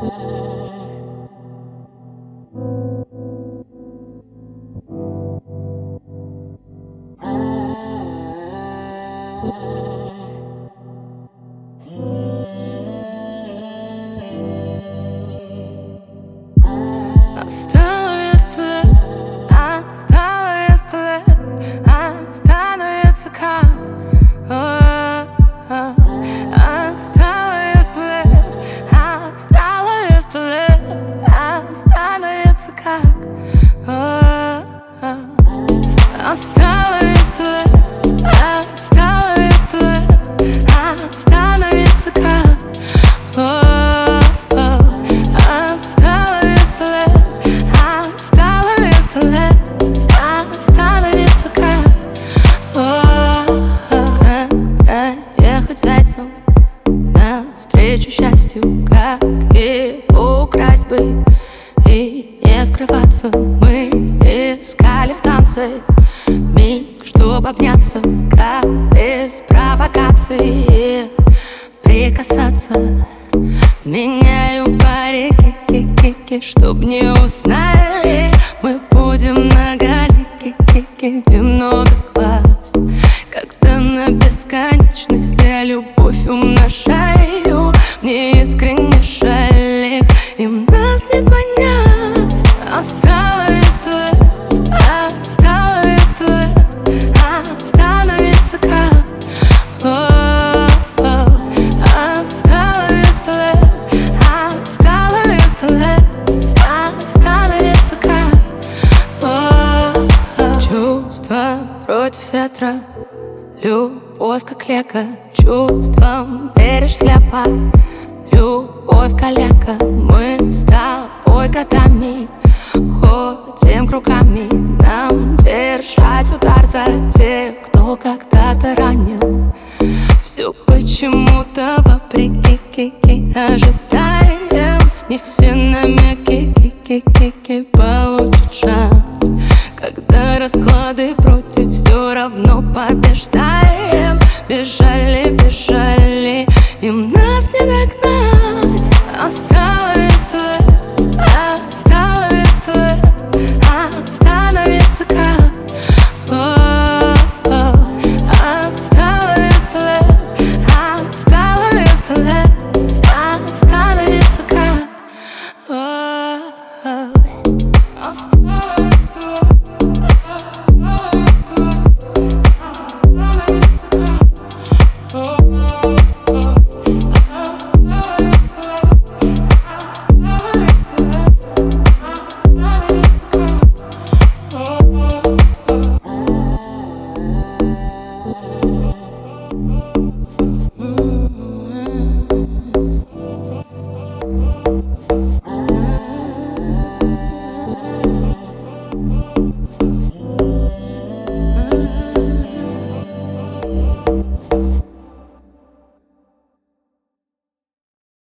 Осталось 100 лет, останется как осталось 100 лет, осталось 100 лет, останется как осталось 100 лет, осталось 100 лет, останется как осталось 100 лет, осталось 100 лет, остановится как ехать зайцем навстречу счастью, как и украсть бы и не скрываться. Мы искали в танце миг, чтоб обняться, как без провокации прикасаться. Меняю парики, кики, чтоб не узнали. Мы будем многолики, где много глаз. Когда на бесконечность я любовь умножаю, мне искренне жаль их, им нас не понять. Осталось 100 лет, осталось 100 лет, остановится как осталось 100 лет, осталось 100 лет, остановится как чувство против ветра, любовь как лека, чувством веришь слепо, любовь калека. Мы с тобой годами ходим кругами, нам держать удар за тех, кто когда-то ранен. Все почему-то вопреки ожидаем. Не все намеки получат шанс. Когда расклады против, все равно побеждаем. Бежали, им нас не